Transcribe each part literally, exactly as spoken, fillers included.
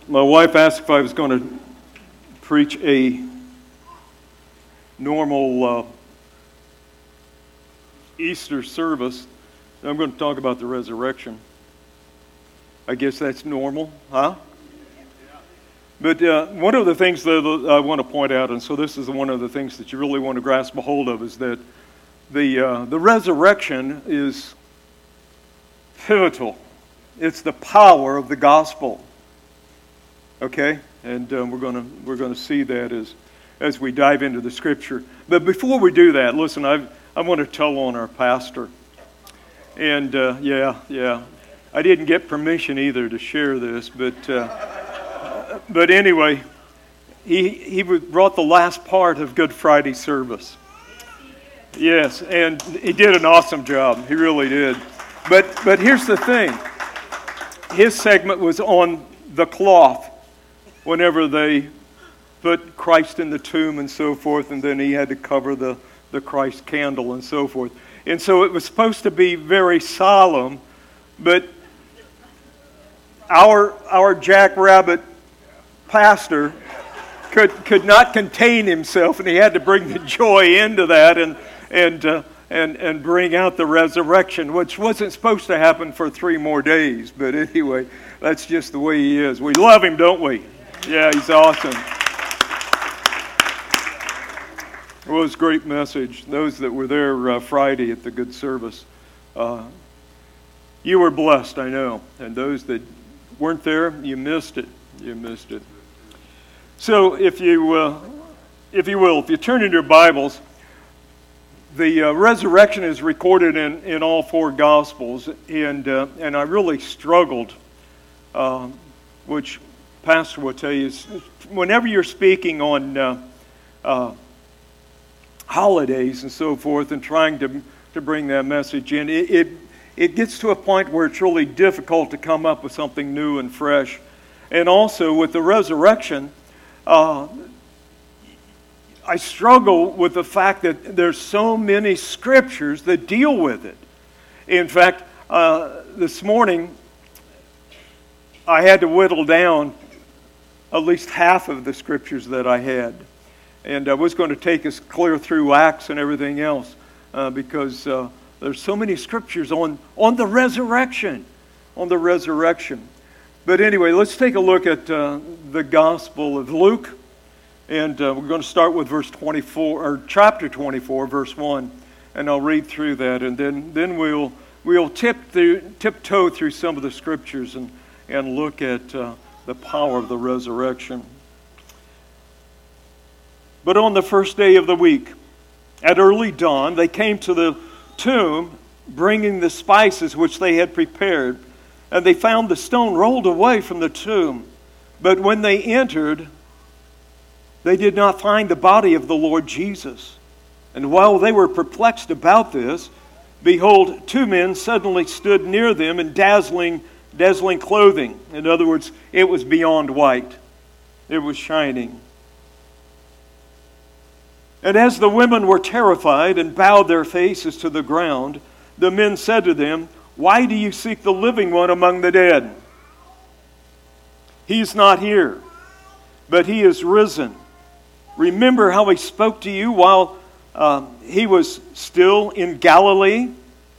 My wife asked if I was going to preach a normal uh, Easter service. I'm going to talk about the resurrection. I guess that's normal, huh? But uh, one of the things that I want to point out, and so this is one of the things that you really want to grasp a hold of, is that the uh, the resurrection is pivotal. It's the power of the gospel. Okay, and um, we're going to we're going to see that as as we dive into the scripture. But before we do that, listen, I I want to tell on our pastor, and uh, yeah, yeah, I didn't get permission either to share this, but uh, but anyway, he he brought the last part of Good Friday service. Yes, and he did an awesome job. He really did. But but here's the thing. His segment was on the cloth. Whenever they put Christ in the tomb and so forth, and then he had to cover the, the Christ candle and so forth. And so it was supposed to be very solemn, but our our jackrabbit pastor could could not contain himself, and he had to bring the joy into that and and uh, and and bring out the resurrection, which wasn't supposed to happen for three more days. But anyway, that's just the way he is. We love him, don't we? Yeah, he's awesome. It was a great message. Those that were there uh, Friday at the good service, uh, you were blessed, I know. And those that weren't there, you missed it. You missed it. So, if you, uh, if you will, if you turn in your Bibles, the uh, resurrection is recorded in, in all four Gospels, and uh, and I really struggled, uh, which Pastor will tell you, is whenever you're speaking on uh, uh, holidays and so forth, and trying to to bring that message in, it, it it gets to a point where it's really difficult to come up with something new and fresh. And also with the resurrection, uh, I struggle with the fact that there's so many scriptures that deal with it. In fact, uh, this morning I had to whittle down at least half of the scriptures that I had. And I was going to take us clear through Acts and everything else uh, because uh, there's so many scriptures on, on the resurrection, on the resurrection. But anyway, let's take a look at uh, the Gospel of Luke. And uh, we're going to start with verse twenty-four, or chapter twenty-four, verse one. And I'll read through that. And then, then we'll we'll tip through, tiptoe through some of the scriptures and, and look at uh, the power of the resurrection. But on the first day of the week, at early dawn, they came to the tomb, bringing the spices which they had prepared. And they found the stone rolled away from the tomb. But when they entered, they did not find the body of the Lord Jesus. And while they were perplexed about this, behold, two men suddenly stood near them in dazzling dazzling clothing. In other words, it was beyond white. It was shining. And as the women were terrified and bowed their faces to the ground, the men said to them, "Why do you seek the living one among the dead? He is not here, but he is risen. Remember how he spoke to you while uh, he was still in Galilee,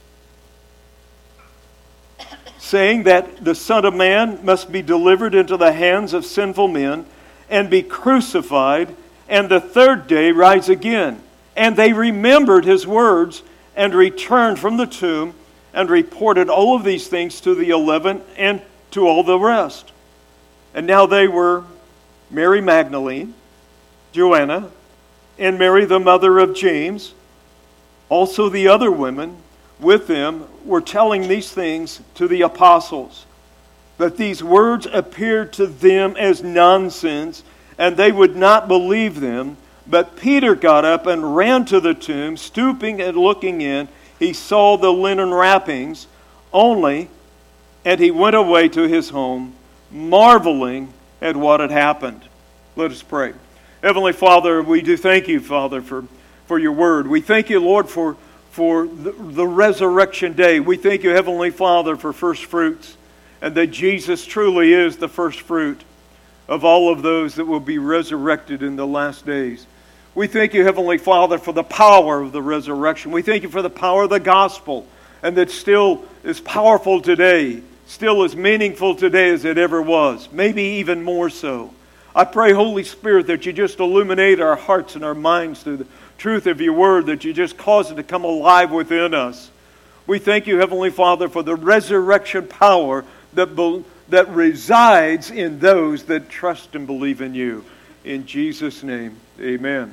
saying that the Son of Man must be delivered into the hands of sinful men and be crucified, and the third day rise again." And they remembered his words and returned from the tomb and reported all of these things to the eleven and to all the rest. And now they were Mary Magdalene, Joanna, and Mary the mother of James. Also the other women with them were telling these things to the apostles. But these words appeared to them as nonsense, and they would not believe them. But Peter got up and ran to the tomb, stooping and looking in. He saw the linen wrappings only, and he went away to his home, marveling at what had happened. Let us pray. Heavenly Father, we do thank you, Father, for, for your word. We thank you, Lord, for, for the, the resurrection day. We thank you, Heavenly Father, for first fruits, and that Jesus truly is the first fruit. of all of those that will be resurrected in the last days. We thank you, Heavenly Father, for the power of the resurrection. We thank you for the power of the gospel, and that still is powerful today, still as meaningful today as it ever was, maybe even more so. I pray, Holy Spirit, that you just illuminate our hearts and our minds through the truth of your word, that you just cause it to come alive within us. We thank you, Heavenly Father, for the resurrection power that, be, that resides in those that trust and believe in you. In Jesus' name, amen.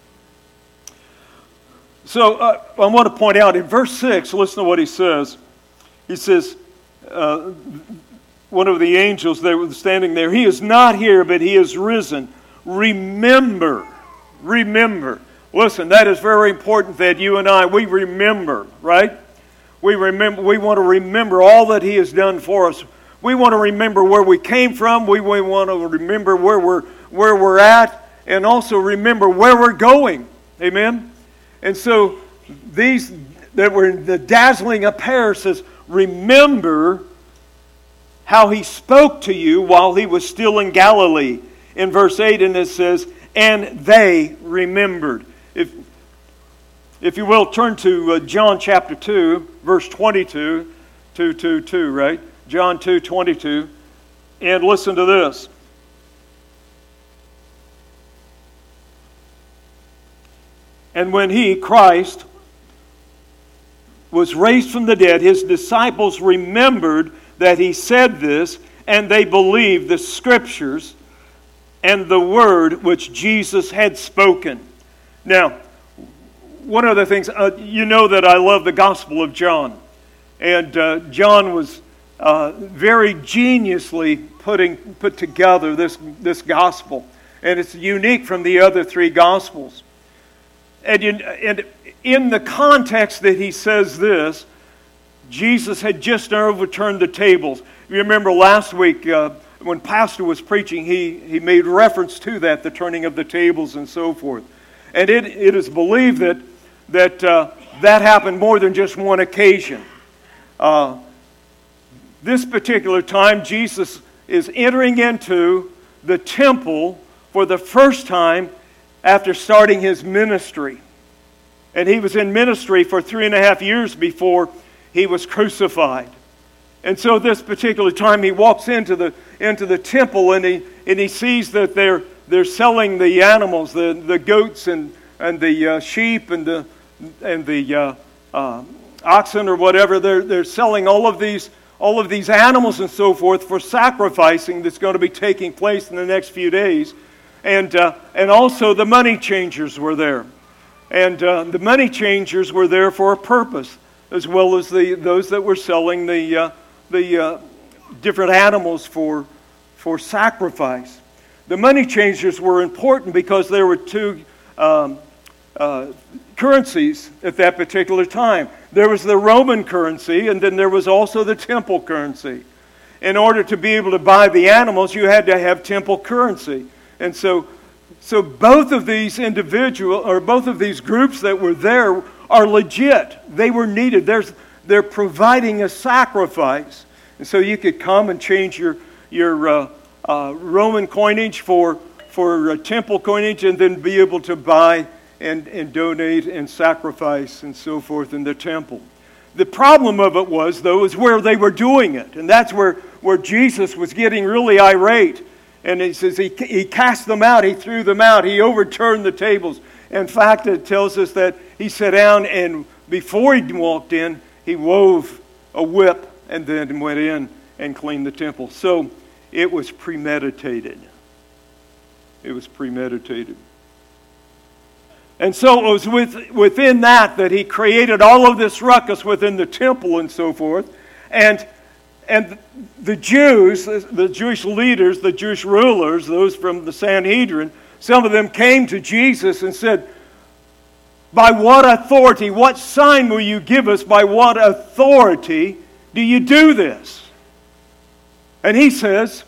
So uh, I want to point out in verse six, listen to what he says. He says, uh, one of the angels that was standing there, he is not here, but he is risen. Remember, remember. Listen, that is very important that you and I, we remember, right? We remember. We want to remember all that he has done for us. We want to remember where we came from. We, we want to remember where we're, where we're at, and also remember where we're going. Amen? And so these that were in the dazzling apparel says, remember how he spoke to you while he was still in Galilee. In verse eight, and it says, and they remembered. If, if you will, turn to uh, John chapter two, verse twenty-two, two, two, two, right? John two, twenty-two. And listen to this. And when he, Christ, was raised from the dead, his disciples remembered that he said this, and they believed the Scriptures and the word which Jesus had spoken. Now, one of the things, uh, you know that I love the Gospel of John. And uh, John was uh, very geniusly putting put together this, this Gospel. And it's unique from the other three Gospels. And, you, and in the context that he says this, Jesus had just overturned the tables. You remember last week uh, when Pastor was preaching, he, he made reference to that, the turning of the tables and so forth. And it, it is believed that that, uh, that happened more than just one occasion. Uh, this particular time, Jesus is entering into the temple for the first time after starting his ministry. And he was in ministry for three and a half years before he was crucified. And so this particular time he walks into the into the temple and he and he sees that they're they're selling the animals, the, the goats and and the uh, sheep and the and the uh, uh, oxen or whatever. They're they're selling all of these all of these animals and so forth for sacrificing that's going to be taking place in the next few days. And uh, and also the money changers were there, and uh, the money changers were there for a purpose, as well as the those that were selling the uh, the uh, different animals for for sacrifice. The money changers were important because there were two um, uh, currencies at that particular time. There was the Roman currency, and then there was also the temple currency. In order to be able to buy the animals, you had to have temple currency. And so, so both of these individual or both of these groups that were there are legit. They were needed. There's, they're providing a sacrifice, and so you could come and change your your uh, uh, Roman coinage for for uh, temple coinage, and then be able to buy and and donate and sacrifice and so forth in the temple. The problem of it was, though, is where they were doing it, and that's where where Jesus was getting really irate. And he says he, he cast them out, he threw them out, he overturned the tables. In fact, it tells us that he sat down and before he walked in, he wove a whip and then went in and cleaned the temple. So it was premeditated. It was premeditated. And so it was with, within that that he created all of this ruckus within the temple and so forth. And And the Jews, the Jewish leaders, the Jewish rulers, those from the Sanhedrin, some of them came to Jesus and said, by what authority, what sign will you give us? By what authority do you do this? And he says,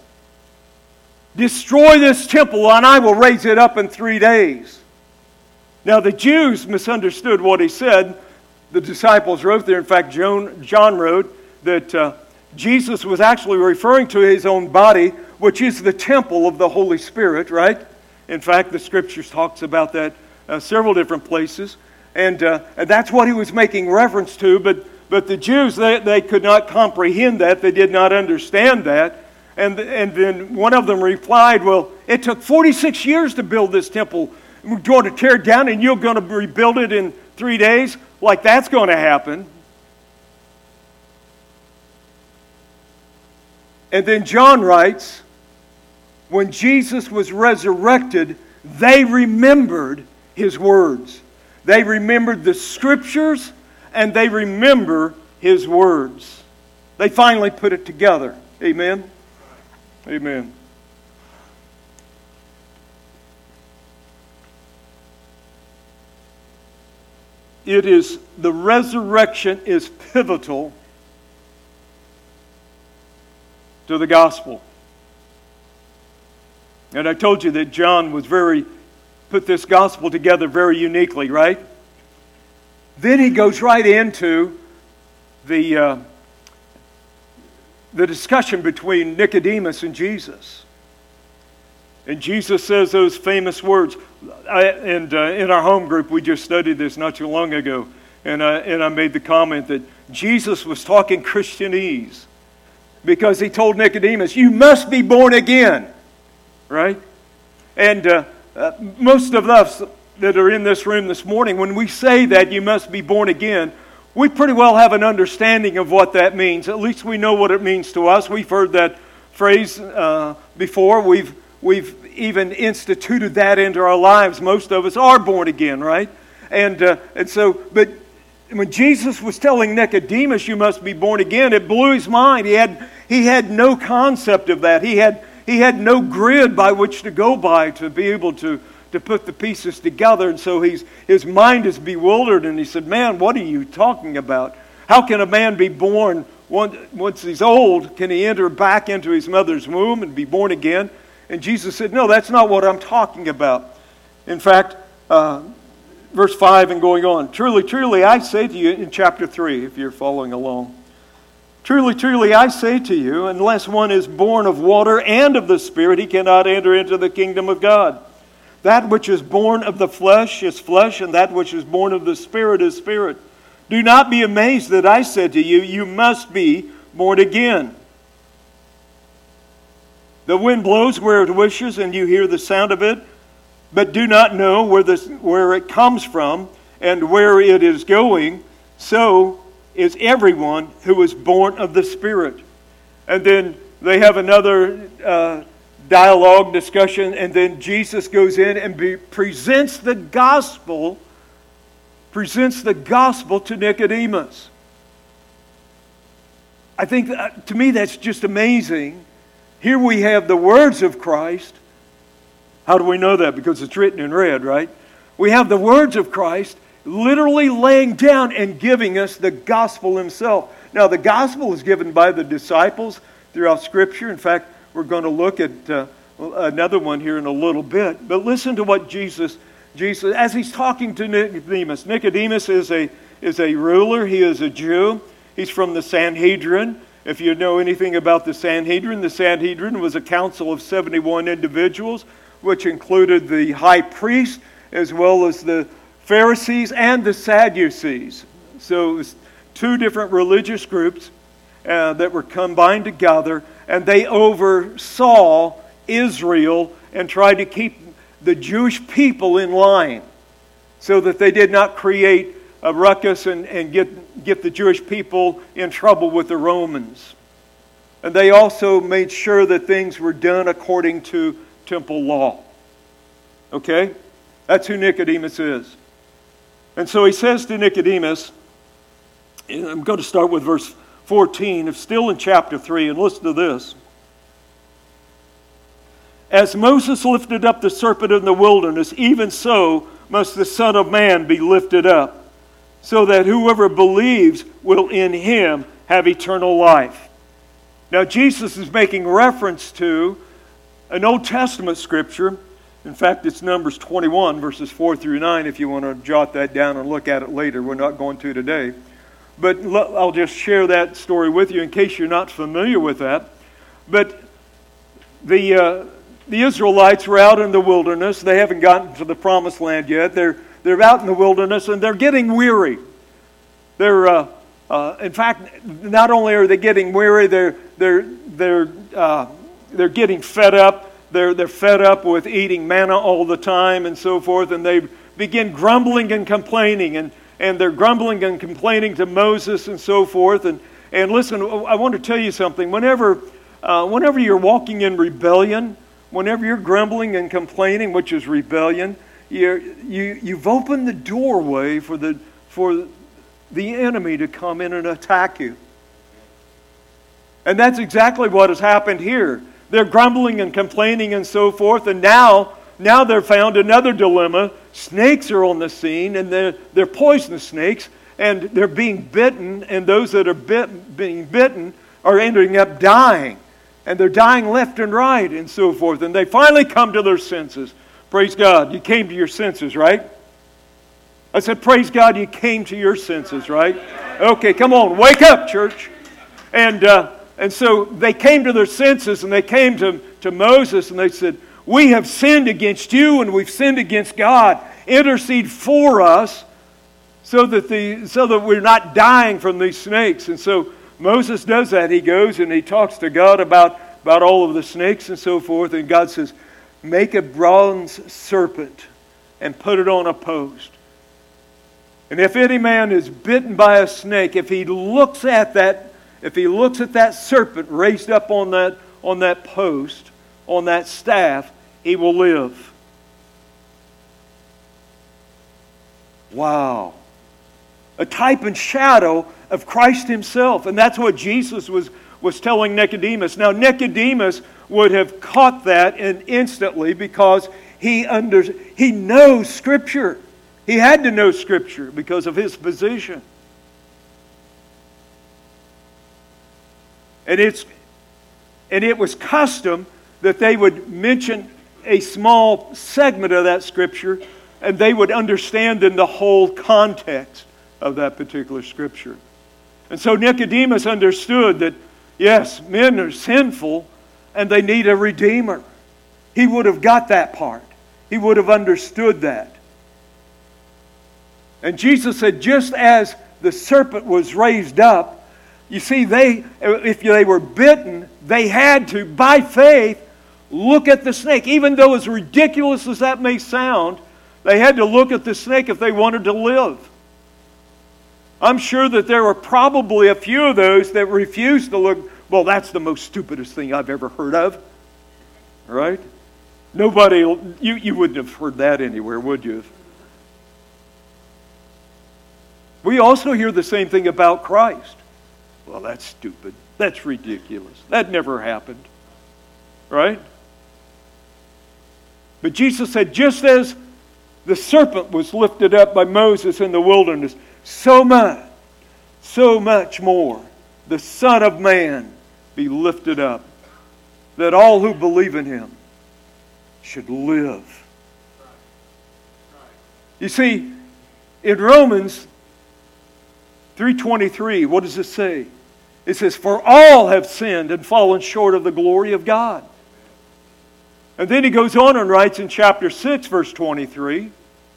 destroy this temple and I will raise it up in three days. Now the Jews misunderstood what he said. The disciples wrote there, in fact John, John wrote that uh, Jesus was actually referring to his own body, which is the temple of the Holy Spirit, right? In fact, the Scriptures talks about that uh, several different places. And, uh, and that's what he was making reference to. But, but the Jews, they, they could not comprehend that. They did not understand that. And, and then one of them replied, well, it took forty-six years to build this temple. We're going to tear it down and you're going to rebuild it in three days? Like that's going to happen. And then John writes, when Jesus was resurrected, they remembered his words. They remembered the Scriptures and they remember his words. They finally put it together. Amen? Amen. It is, the resurrection is pivotal to the gospel. And I told you that John was very, put this gospel together very uniquely, right? Then he goes right into the, uh, the discussion between Nicodemus and Jesus. And Jesus says those famous words. I, and uh, in our home group, we just studied this not too long ago. And I, and I made the comment that Jesus was talking Christianese. Because he told Nicodemus, you must be born again. Right? And uh, uh, most of us that are in this room this morning, when we say that you must be born again, we pretty well have an understanding of what that means. At least we know what it means to us. We've heard that phrase uh, before. We've, we've even instituted that into our lives. Most of us are born again, right? And, uh, and so, but when Jesus was telling Nicodemus, you must be born again, it blew his mind. He had, he had no concept of that. He had He had no grid by which to go by to be able to, to put the pieces together. And so he's, his mind is bewildered. And he said, man, what are you talking about? How can a man be born once, once he's old? Can he enter back into his mother's womb and be born again? And Jesus said, no, that's not what I'm talking about. In fact, uh, verse five and going on, truly, truly, I say to you in chapter three, if you're following along, truly, truly, I say to you, unless one is born of water and of the Spirit, he cannot enter into the kingdom of God. That which is born of the flesh is flesh, and that which is born of the Spirit is spirit. Do not be amazed that I said to you, you must be born again. The wind blows where it wishes, and you hear the sound of it, but do not know where, this, where it comes from and where it is going. So is everyone who is born of the Spirit. And then they have another uh, dialogue, discussion, and then Jesus goes in and be, presents the gospel, presents the gospel to Nicodemus. I think, that, to me, that's just amazing. Here we have the words of Christ. How do we know that? Because it's written in red, right? We have the words of Christ literally laying down and giving us the gospel himself. Now, the gospel is given by the disciples throughout Scripture. In fact, we're going to look at uh, another one here in a little bit. But listen to what Jesus, Jesus, as he's talking to Nicodemus. Nicodemus is a, is a ruler. He is a Jew. He's from the Sanhedrin. If you know anything about the Sanhedrin, the Sanhedrin was a council of seventy-one individuals, which included the high priest as well as the Pharisees and the Sadducees. So it was two different religious groups uh, that were combined together, and they oversaw Israel and tried to keep the Jewish people in line so that they did not create a ruckus and, and get, get the Jewish people in trouble with the Romans. And they also made sure that things were done according to temple law. Okay? That's who Nicodemus is. And so he says to Nicodemus, and I'm going to start with verse fourteen, of still in chapter three, and listen to this. As Moses lifted up the serpent in the wilderness, even so must the Son of Man be lifted up, so that whoever believes will in him have eternal life. Now Jesus is making reference to an Old Testament scripture. In fact, it's Numbers twenty-one, verses four through nine, if you want to jot that down and look at it later. We're not going to today. But I'll just share that story with you in case you're not familiar with that. But the uh, the Israelites were out in the wilderness. They haven't gotten to the promised land yet. They're they're out in the wilderness and they're getting weary. They're uh, uh, in fact, not only are they getting weary, they're they're they're uh, they're getting fed up. They're they're fed up with eating manna all the time and so forth, and they begin grumbling and complaining, and and they're grumbling and complaining to Moses and so forth. And and listen, I want to tell you something. Whenever uh, whenever you're walking in rebellion, whenever you're grumbling and complaining, which is rebellion, you're, you you've opened the doorway for the for the enemy to come in and attack you. And that's exactly what has happened here. They're grumbling and complaining and so forth, and now now they're found another dilemma. Snakes are on the scene, and they're, they're poisonous snakes, and they're being bitten, and those that are bit, being bitten are ending up dying. And they're dying left and right and so forth. And they finally come to their senses. Praise God, you came to your senses, right? I said, praise God, you came to your senses, right? Okay, come on, wake up, church. And uh, and so they came to their senses, and they came to, to Moses, and they said, we have sinned against you, and we've sinned against God. Intercede for us so that the so that we're not dying from these snakes. And so Moses does that. He goes and he talks to God about, about all of the snakes and so forth. And God says, make a bronze serpent and put it on a post. And if any man is bitten by a snake, if he looks at that, if he looks at that serpent raised up on that, on that post, on that staff, he will live. Wow. A type and shadow of Christ himself. And that's what Jesus was, was telling Nicodemus. Now, Nicodemus would have caught that and instantly because he, under, he knows Scripture. He had to know Scripture because of his position. And it's and it was custom that they would mention a small segment of that Scripture, and they would understand in the whole context of that particular Scripture. And so Nicodemus understood that, yes, men are sinful and they need a Redeemer. He would have got that part. He would have understood that. And Jesus said, just as the serpent was raised up, you see, they if they were bitten, they had to, by faith, look at the snake. Even though as ridiculous as that may sound, they had to look at the snake if they wanted to live. I'm sure that there were probably a few of those that refused to look. Well, that's the most stupidest thing I've ever heard of. Right? Nobody, you, you wouldn't have heard that anywhere, would you? We also hear the same thing about Christ. Well, that's stupid. That's ridiculous. That never happened. Right? But Jesus said, just as the serpent was lifted up by Moses in the wilderness, so much, so much more, the Son of Man be lifted up, that all who believe in him should live. You see, in Romans three twenty-three, what does it say? It says, for all have sinned and fallen short of the glory of God. And then he goes on and writes in chapter six, verse twenty-three,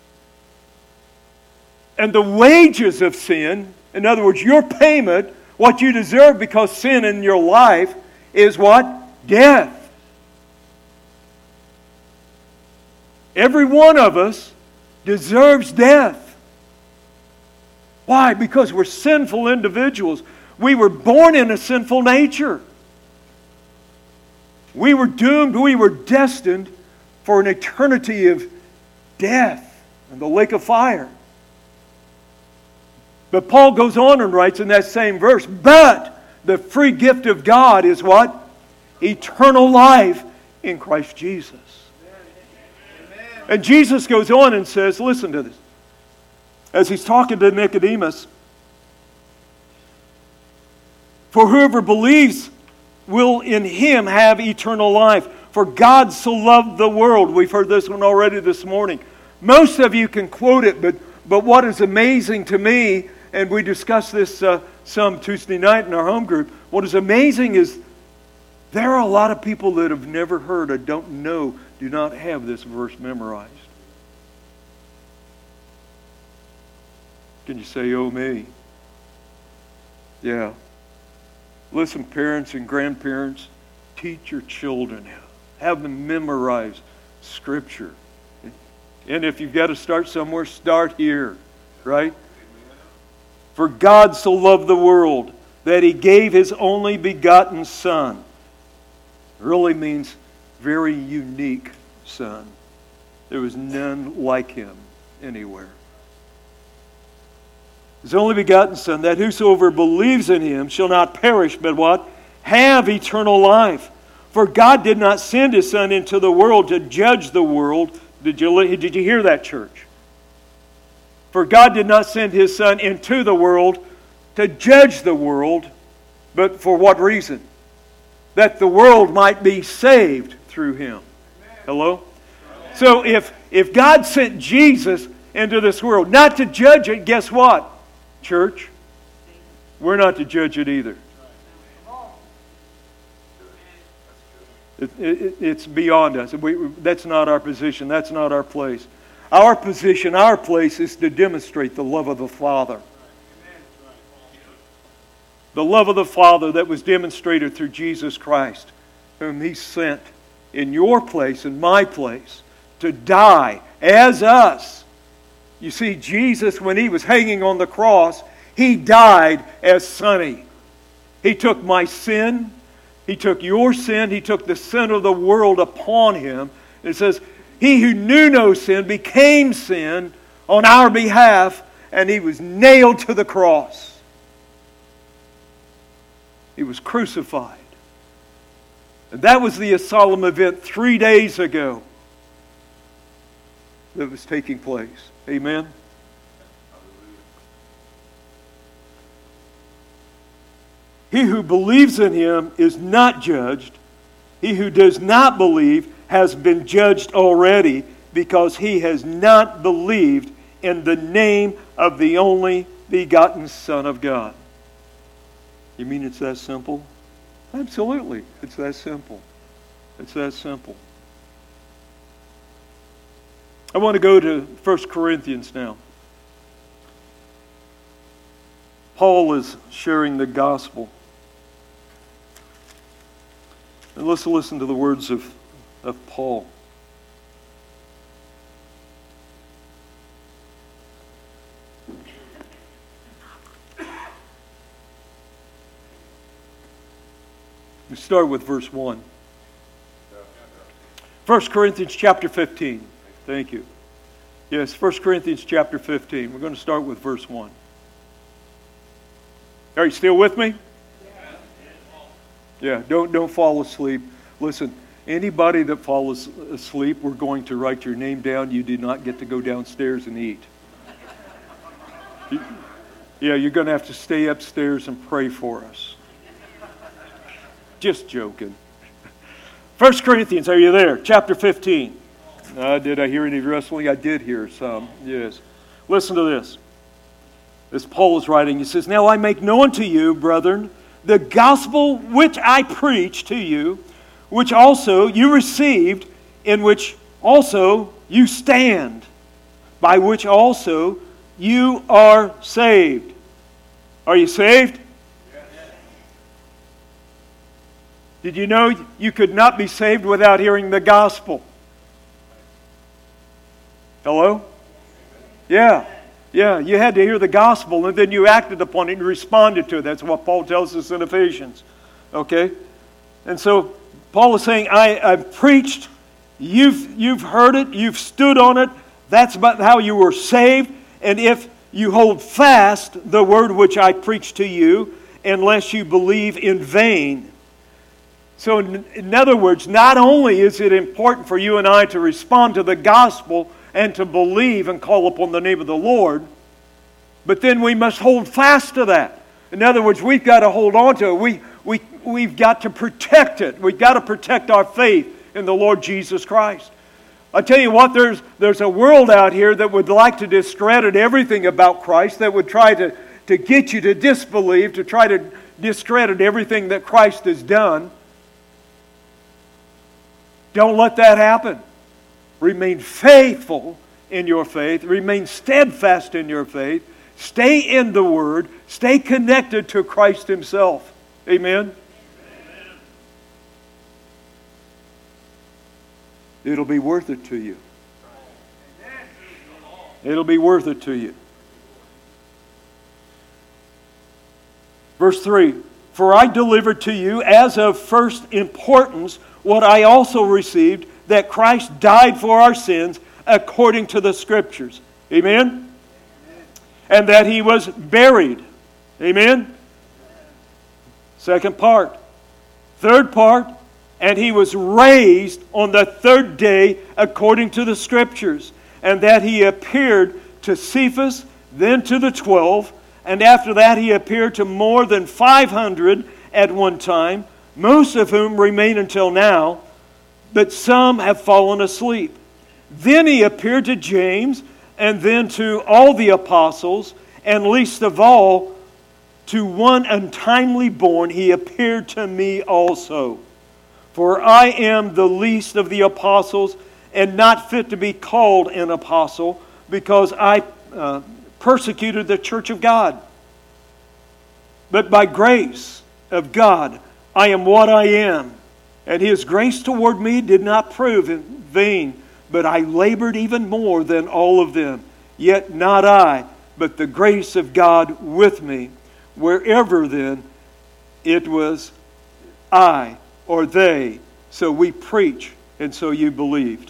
and the wages of sin, in other words, your payment, what you deserve because sin in your life is what? Death. Every one of us deserves death. Why? Because we're sinful individuals. We were born in a sinful nature. We were doomed, we were destined for an eternity of death in the lake of fire. But Paul goes on and writes in that same verse, but the free gift of God is what? Eternal life in Christ Jesus. Amen. And Jesus goes on and says, listen to this. As he's talking to Nicodemus, for whoever believes will in him have eternal life. For God so loved the world. We've heard this one already this morning. Most of you can quote it, but, but what is amazing to me, and we discussed this uh, some Tuesday night in our home group, what is amazing is There are a lot of people that have never heard or don't know, do not have this verse memorized. Can you say, oh me? Yeah. Listen, parents and grandparents, teach your children. Have them memorize Scripture. And if you've got to start somewhere, start here. Right? For God so loved the world that He gave His only begotten Son. Really means very unique Son. There was none like Him anywhere. His only begotten Son, that whosoever believes in Him shall not perish, but what? Have eternal life. For God did not send His Son into the world to judge the world. Did you, did you hear that, church? For God did not send His Son into the world to judge the world, but for what reason? That the world might be saved through Him. Hello? So if, if God sent Jesus into this world, not to judge it, guess what, church? We're not to judge it either. It, it, it's beyond us. We, that's not our position. That's not our place. Our position, our place is to demonstrate the love of the Father. The love of the Father that was demonstrated through Jesus Christ, whom He sent in your place, in my place, to die as us. You see, Jesus, when He was hanging on the cross, He died as Sonny. He took my sin. He took your sin. He took the sin of the world upon Him. It says, He who knew no sin became sin on our behalf, and He was nailed to the cross. He was crucified. And that was the solemn event three days ago that was taking place. Amen? He who believes in Him is not judged. He who does not believe has been judged already, because he has not believed in the name of the only begotten Son of God. You mean it's that simple? Absolutely. It's that simple. It's that simple. I want to go to First Corinthians now. Paul is sharing the gospel. And let's listen to the words of, of Paul. We start with verse one. First Corinthians chapter fifteen. Thank you. Yes, First Corinthians chapter fifteen. We're going to start with verse one. Are you still with me? Yeah, don't don't fall asleep. Listen, anybody that falls asleep, we're going to write your name down. You do not get to go downstairs and eat. You, yeah, you're going to have to stay upstairs and pray for us. Just joking. First Corinthians, are you there? Chapter fifteen. Uh, did I hear any wrestling? I did hear some, yes. Listen to this. As Paul is writing, he says, Now I make known to you, brethren, the gospel which I preach to you, which also you received, in which also you stand, by which also you are saved. Are you saved? Did you know you could not be saved without hearing the gospel? Hello? Yeah. Yeah, you had to hear the gospel, and then you acted upon it and responded to it. That's what Paul tells us in Ephesians. Okay? And so Paul is saying, I, I've preached, you've, you've heard it, you've stood on it. That's about how you were saved. And if you hold fast the word which I preached to you, unless you believe in vain. So in, in other words, not only is it important for you and I to respond to the gospel and to believe and call upon the name of the Lord, but then we must hold fast to that. In other words, we've got to hold on to it. We, we, we've got to protect it. We've got to protect our faith in the Lord Jesus Christ. I tell you what, there's, there's a world out here that would like to discredit everything about Christ, that would try to, to get you to disbelieve, to try to discredit everything that Christ has done. Don't let that happen. Remain faithful in your faith. Remain steadfast in your faith. Stay in the Word. Stay connected to Christ Himself. Amen? Amen. It'll be worth it to you. It'll be worth it to you. Verse three. For I delivered to you as of first importance what I also received, that Christ died for our sins according to the Scriptures. Amen? Amen. And that He was buried. Amen? Second part. Third part. And He was raised on the third day according to the Scriptures. And that He appeared to Cephas, then to the twelve. And after that He appeared to more than five hundred at one time, most of whom remain until now, but some have fallen asleep. Then He appeared to James, and then to all the apostles, and least of all, to one untimely born, He appeared to me also. For I am the least of the apostles, and not fit to be called an apostle, because I uh, persecuted the church of God. But by grace of God, I am what I am. And His grace toward me did not prove in vain, but I labored even more than all of them. Yet not I, but the grace of God with me. Wherever then it was I or they, so we preach, and so you believed.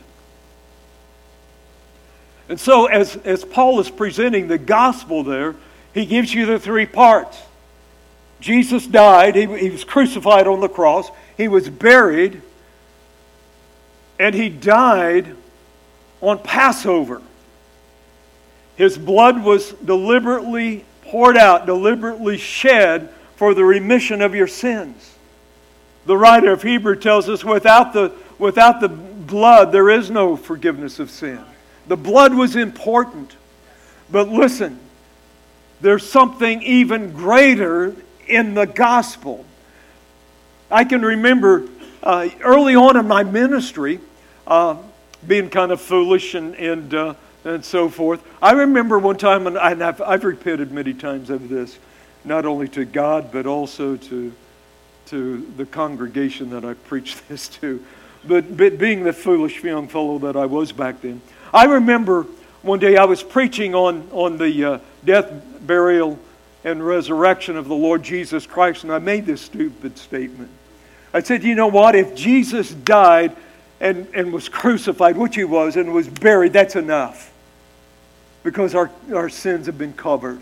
And so as, as Paul is presenting the gospel there, he gives you the three parts. Jesus died, he, he was crucified on the cross, He was buried, and He died on Passover. His blood was deliberately poured out, deliberately shed for the remission of your sins. The writer of Hebrews tells us without the, without the blood there is no forgiveness of sin. The blood was important. But listen, there's something even greater in the gospel. I can remember uh, early on in my ministry, uh, being kind of foolish and and, uh, and so forth. I remember one time, and I've, I've repeated many times of this, not only to God, but also to, to the congregation that I preached this to. But, but being the foolish young fellow that I was back then, I remember one day I was preaching on, on the uh, death, burial, and resurrection of the Lord Jesus Christ, and I made this stupid statement. I said, you know what? If Jesus died and, and was crucified, which He was, and was buried, that's enough. Because our, our sins have been covered.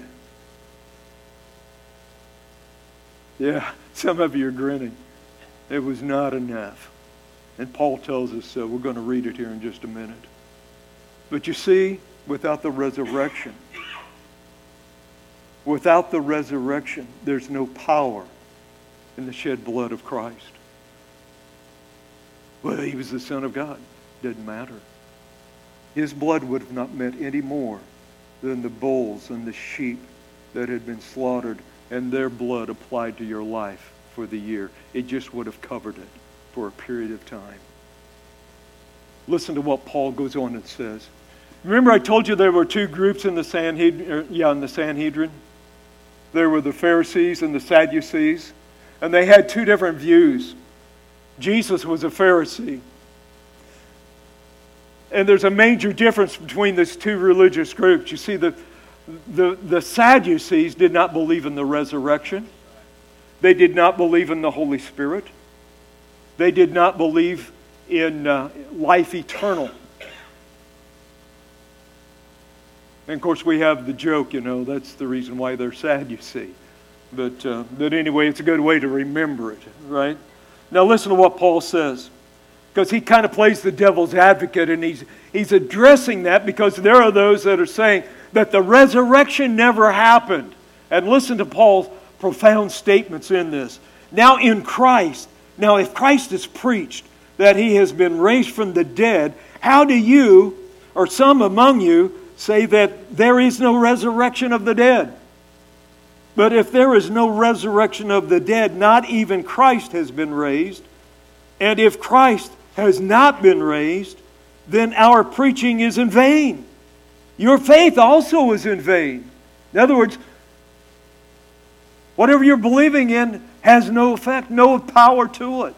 Yeah, some of you are grinning. It was not enough. And Paul tells us so. We're going to read it here in just a minute. But you see, without the resurrection, without the resurrection, there's no power in the shed blood of Christ. Well, He was the Son of God. Didn't matter. His blood would have not meant any more than the bulls and the sheep that had been slaughtered and their blood applied to your life for the year. It just would have covered it for a period of time. Listen to what Paul goes on and says. Remember I told you there were two groups in the Sanhedrin, yeah, in the Sanhedrin? There were the Pharisees and the Sadducees, and they had two different views. Jesus was a Pharisee. And there's a major difference between these two religious groups. You see, the, the, the Sadducees did not believe in the resurrection. They did not believe in the Holy Spirit. They did not believe in uh, life eternal. And of course we have the joke, you know, that's the reason why they're sad, you see. But, uh, but anyway, it's a good way to remember it, right? Now listen to what Paul says. Because he kind of plays the devil's advocate, and he's, he's addressing that because there are those that are saying that the resurrection never happened. And listen to Paul's profound statements in this. Now in Christ, now if Christ is preached that He has been raised from the dead, how do you, or some among you, say that there is no resurrection of the dead? But if there is no resurrection of the dead, not even Christ has been raised. And if Christ has not been raised, then our preaching is in vain. Your faith also is in vain. In other words, whatever you're believing in has no effect, no power to it.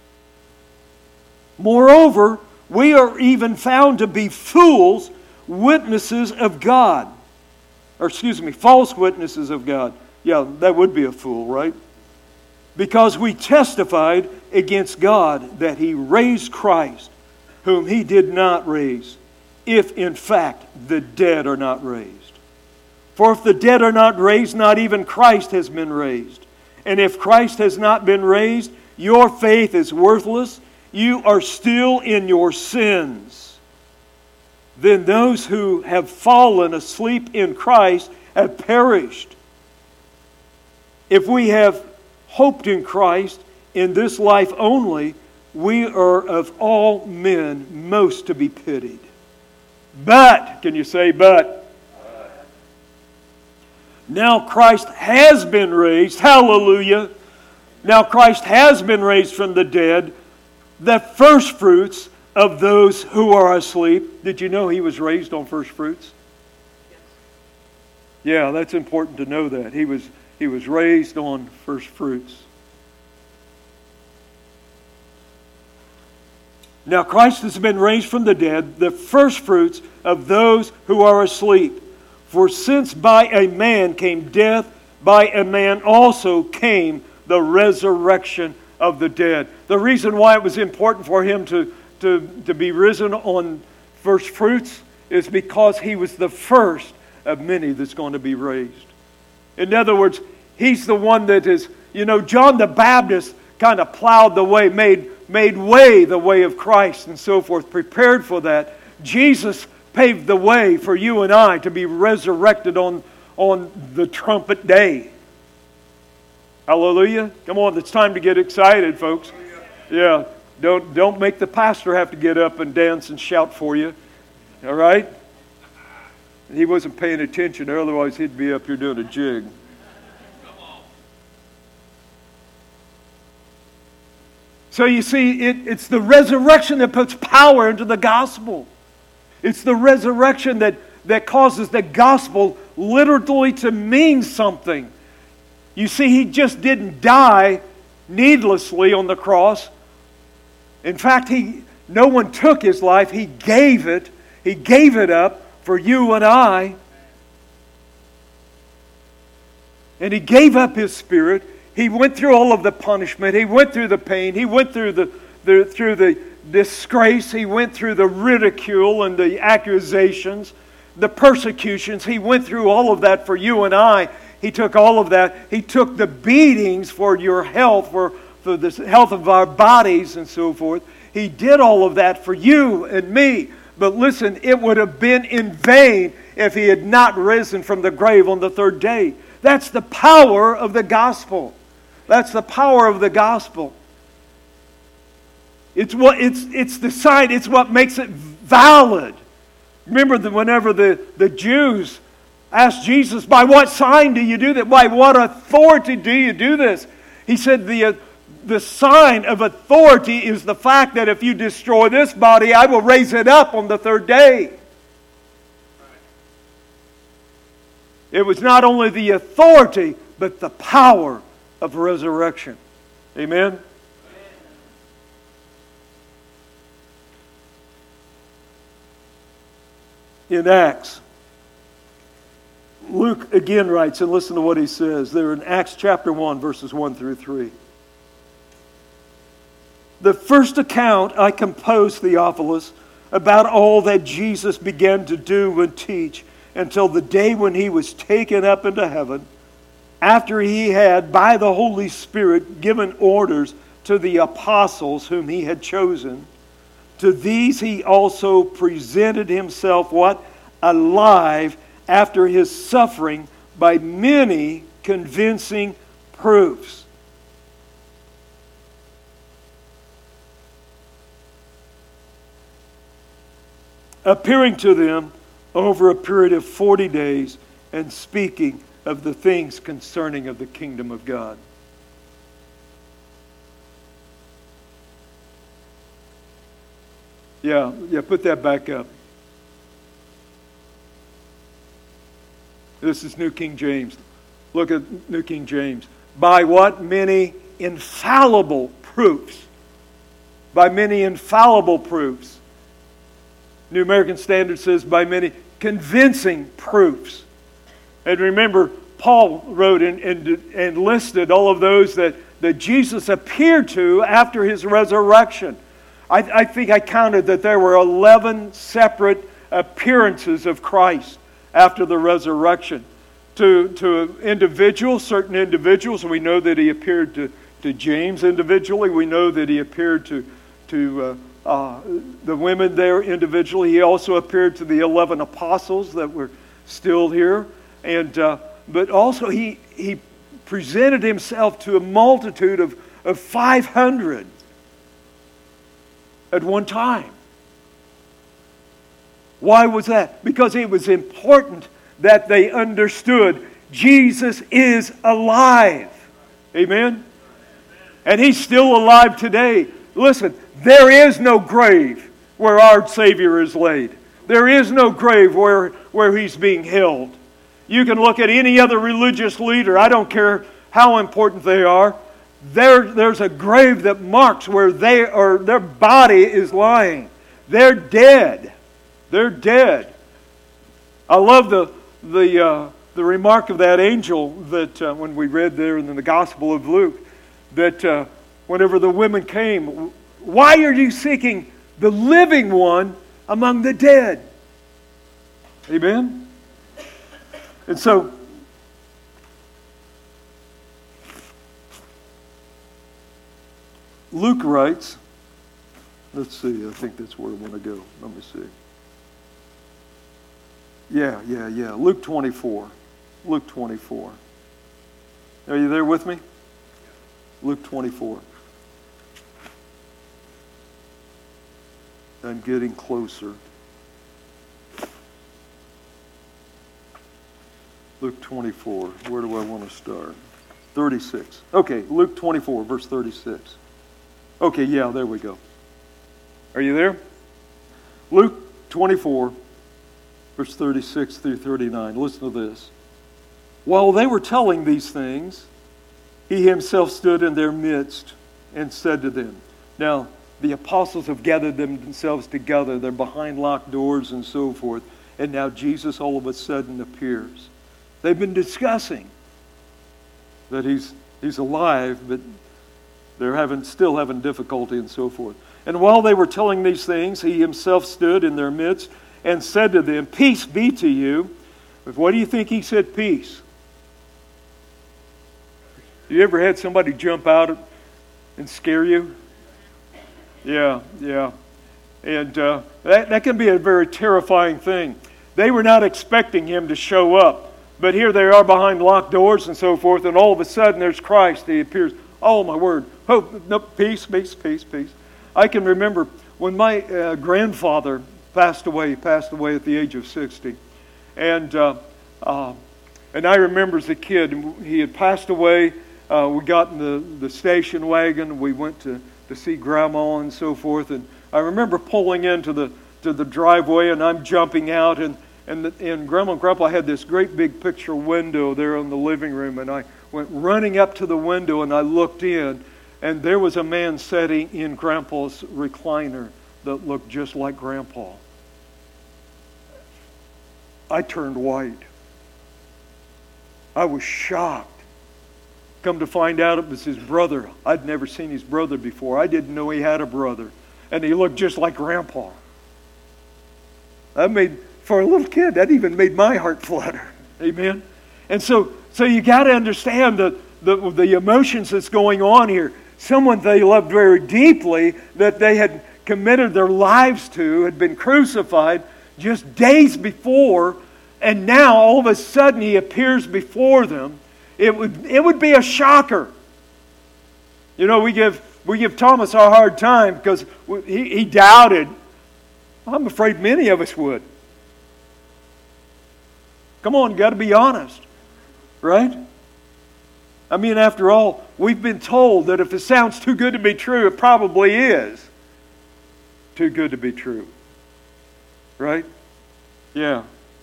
Moreover, we are even found to be fools, witnesses of God. Or excuse me, false witnesses of God. Yeah, that would be a fool, right? Because we testified against God that He raised Christ, whom He did not raise, if in fact the dead are not raised. For if the dead are not raised, not even Christ has been raised. And if Christ has not been raised, your faith is worthless. You are still in your sins. Then those who have fallen asleep in Christ have perished. If we have hoped in Christ in this life only, we are of all men most to be pitied. But, can you say but? Now Christ has been raised. Hallelujah. Now Christ has been raised from the dead, the first fruits of those who are asleep. Did you know He was raised on first fruits? Yeah, that's important to know that. He was, he was raised on first fruits. Now Christ has been raised from the dead, the first fruits of those who are asleep. For since by a man came death, by a man also came the resurrection of the dead. The reason why it was important for Him to, to, to be risen on first fruits is because He was the first of many that's going to be raised. In other words, He's the one that is, you know, John the Baptist kind of plowed the way, made, made way the way of Christ and so forth, prepared for that. Jesus paved the way for you and I to be resurrected on, on the trumpet day. Hallelujah. Come on, it's time to get excited, folks. Yeah, don't, don't make the pastor have to get up and dance and shout for you. All right? He wasn't paying attention, otherwise he'd be up here doing a jig. So you see, it, it's the resurrection that puts power into the gospel. It's the resurrection that, that causes the gospel literally to mean something. You see, He just didn't die needlessly on the cross. In fact, he no one took His life. He gave it. He gave it up for you and I. And He gave up His Spirit. He went through all of the punishment. He went through the pain. He went through the, the through the disgrace. He went through the ridicule and the accusations, the persecutions. He went through all of that for you and I. He took all of that. He took the beatings for your health, for, for the health of our bodies and so forth. He did all of that for you and me. But listen, it would have been in vain if He had not risen from the grave on the third day. That's the power of the gospel. That's the power of the gospel. It's what it's it's the sign, it's what makes it valid. Remember that whenever the, the Jews asked Jesus, by what sign do you do that? By what authority do you do this? He said the, uh, the sign of authority is the fact that if you destroy this body, I will raise it up on the third day. It was not only the authority, but the power of resurrection. Amen? In Acts, Luke again writes, and listen to what he says. They're in Acts chapter one, verses one through three. The first account I composed, Theophilus, about all that Jesus began to do and teach until the day when He was taken up into heaven, after He had, by the Holy Spirit, given orders to the apostles whom He had chosen. To these He also presented Himself, what? Alive after His suffering by many convincing proofs. Appearing to them over a period of forty days and speaking of the things concerning of the kingdom of God. Yeah, yeah, put that back up. This is New King James. Look at New King James. By what many infallible proofs. By many infallible proofs. New American Standard says by many convincing proofs. And remember, Paul wrote and, and, and listed all of those that, that Jesus appeared to after his resurrection. I, I think I counted that there were eleven separate appearances of Christ after the resurrection. To, to individuals, certain individuals, we know that he appeared to, to James individually. We know that he appeared to, to uh, uh, the women there individually. He also appeared to the eleven apostles that were still here. And uh, but also he, he presented himself to a multitude of, of five hundred at one time. Why was that? Because it was important that they understood Jesus is alive. Amen? And he's still alive today. Listen, there is no grave where our Savior is laid. There is no grave where, where he's being held. You can look at any other religious leader. I don't care how important they are. There, there's a grave that marks where they or their body is lying. They're dead. They're dead. I love the the uh, the remark of that angel that uh, when we read there in the Gospel of Luke, that uh, whenever the women came, why are you seeking the living one among the dead? Amen? And so, Luke writes, let's see, I think that's where I want to go. Let me see. Yeah, yeah, yeah. Luke twenty-four. Luke twenty-four. Are you there with me? Luke twenty-four. I'm getting closer. Luke twenty-four. Where do I want to start? thirty-six. Okay, Luke twenty-four, verse thirty-six. Okay, yeah, there we go. Are you there? Luke twenty-four, verse thirty-six through thirty-nine. Listen to this. While they were telling these things, he himself stood in their midst and said to them. Now, the apostles have gathered themselves together. They're behind locked doors and so forth. And now Jesus all of a sudden appears. They've been discussing that he's he's alive, but they're having still having difficulty and so forth. And while they were telling these things, he himself stood in their midst and said to them, "Peace be to you." But what do you think he said, peace? You ever had somebody jump out and scare you? Yeah, yeah. And uh, that, that can be a very terrifying thing. They were not expecting him to show up. But here they are behind locked doors and so forth, and all of a sudden there's Christ. He appears. Oh, my word. Oh, no, peace, peace, peace, peace. I can remember when my uh, grandfather passed away. He passed away at the age of sixty. And uh, uh, and I remember as a kid, he had passed away. Uh, we got in the, the station wagon. We went to, to see Grandma and so forth. And I remember pulling into the to the driveway, and I'm jumping out. And, and, the, and Grandma and Grandpa had this great big picture window there in the living room. And I went running up to the window, and I looked in. And there was a man sitting in Grandpa's recliner that looked just like Grandpa. I turned white. I was shocked. Come to find out it was his brother. I'd never seen his brother before. I didn't know he had a brother. And he looked just like Grandpa. That made, for a little kid, that even made my heart flutter. Amen? And so, so you got to understand the, the, the emotions that's going on here. Someone they loved very deeply, that they had committed their lives to, had been crucified just days before, and now all of a sudden he appears before them. It would it would be a shocker. You know, we give we give Thomas a hard time because he, he doubted. I'm afraid many of us would. Come on, got to be honest, right? I mean, after all, we've been told that if it sounds too good to be true, it probably is. too good to be true. Right? Yeah.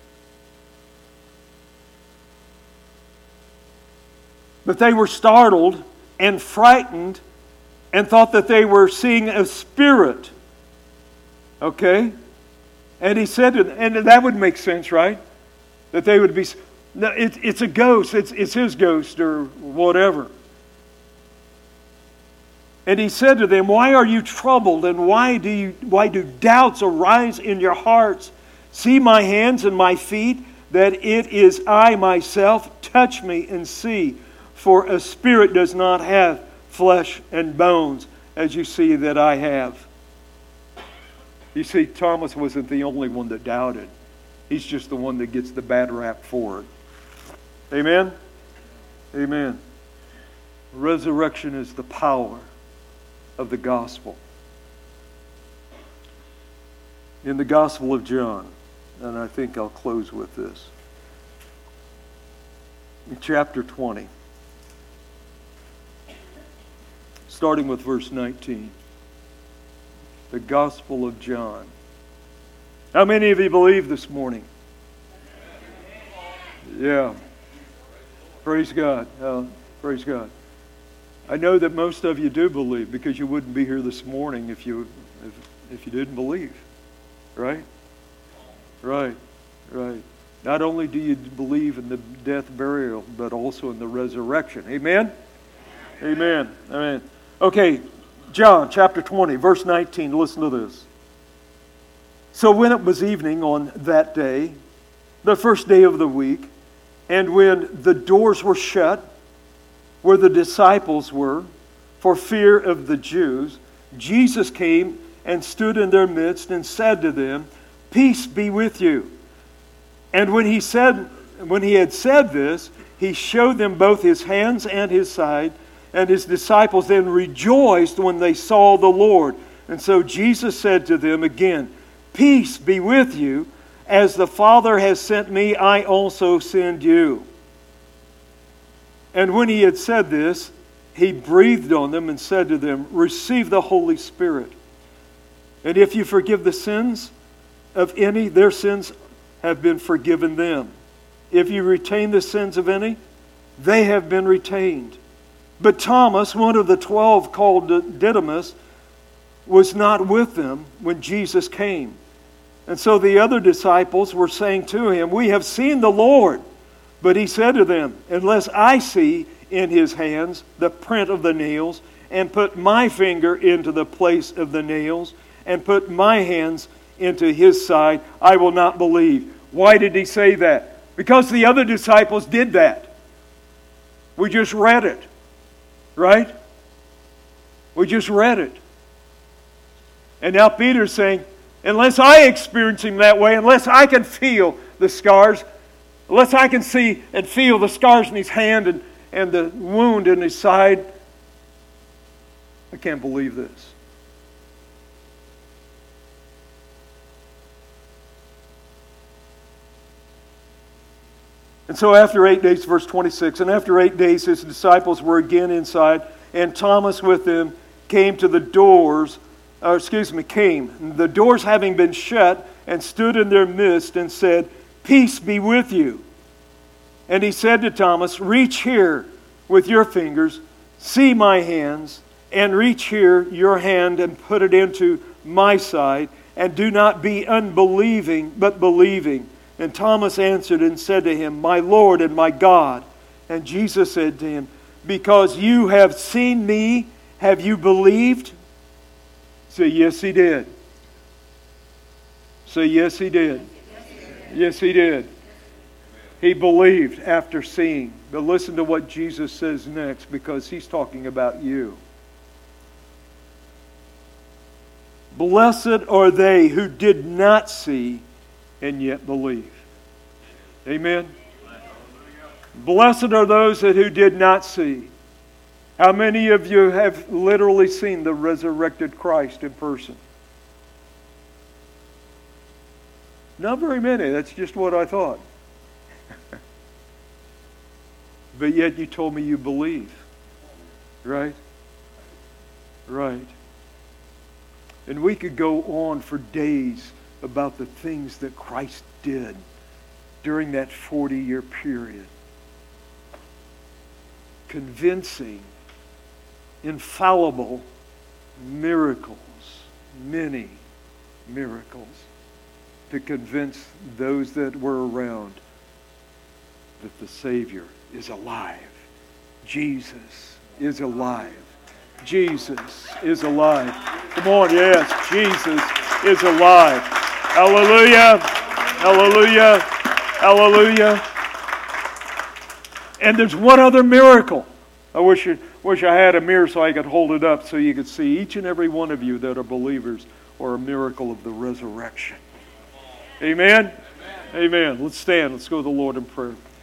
But they were startled and frightened and thought that they were seeing a spirit. Okay? And he said, to them, and that would make sense, right? That they would be, no, it, it's a ghost, it's, it's his ghost or whatever. And he said to them, why are you troubled, and why do you, why do doubts arise in your hearts? See my hands and my feet, that it is I myself. Touch me and see. For a spirit does not have flesh and bones, as you see that I have. You see, Thomas wasn't the only one that doubted. He's just the one that gets the bad rap for it. Amen? Amen. Resurrection is the power of the gospel. In the Gospel of John, and I think I'll close with this. In chapter twenty, starting with verse nineteen. The Gospel of John. How many of you believe this morning? Yeah. Praise God. Uh, praise God. I know that most of you do believe, because you wouldn't be here this morning if you if, if you didn't believe. Right? Right. Right. Not only do you believe in the death, burial, but also in the resurrection. Amen? Amen. Amen. Okay, John chapter twenty, verse nineteen. Listen to this. So when it was evening on that day, the first day of the week, and when the doors were shut, where the disciples were, for fear of the Jews, Jesus came and stood in their midst and said to them, peace be with you. And when he said, when he had said this, he showed them both his hands and his side. And his disciples then rejoiced when they saw the Lord. And so Jesus said to them again, peace be with you. As the Father has sent me, I also send you. And when he had said this, he breathed on them and said to them, receive the Holy Spirit. And if you forgive the sins of any, their sins have been forgiven them. If you retain the sins of any, they have been retained. But Thomas, one of the twelve called Didymus, was not with them when Jesus came. And so the other disciples were saying to him, we have seen the Lord. But he said to them, unless I see in his hands the print of the nails, and put my finger into the place of the nails, and put my hands into his side, I will not believe. Why did he say that? Because the other disciples did that. We just read it. Right? We just read it. And now Peter's saying, unless I experience him that way, unless I can feel the scars, unless I can see and feel the scars in his hand and, and the wound in his side, I can't believe this. And so after eight days, verse twenty-six, and after eight days his disciples were again inside, and Thomas with them came to the doors, or excuse me, came, the doors having been shut, and stood in their midst and said, peace be with you. And he said to Thomas, reach here with your fingers, see my hands, and reach here your hand and put it into my side, and do not be unbelieving, but believing. And Thomas answered and said to him, my Lord and my God. And Jesus said to him, because you have seen me, have you believed? Say, yes, he did. Say, yes, he did. Yes, he did. He believed after seeing. But listen to what Jesus says next, because he's talking about you. Blessed are they who did not see and yet believe. Amen. Blessed are those that who did not see. How many of you have literally seen the resurrected Christ in person? Not very many. That's just what I thought. But yet you told me you believe. Right? Right. And we could go on for days about the things that Christ did during that forty-year period. Convincing, infallible miracles, many miracles, to convince those that were around that the Savior is alive. Jesus is alive. Jesus is alive. Come on, yes, Jesus is alive. Hallelujah, hallelujah, hallelujah. And there's one other miracle. I wish, you, wish I had a mirror so I could hold it up so you could see each and every one of you that are believers or a miracle of the resurrection. Amen? Amen. Amen. Let's stand. Let's go to the Lord in prayer.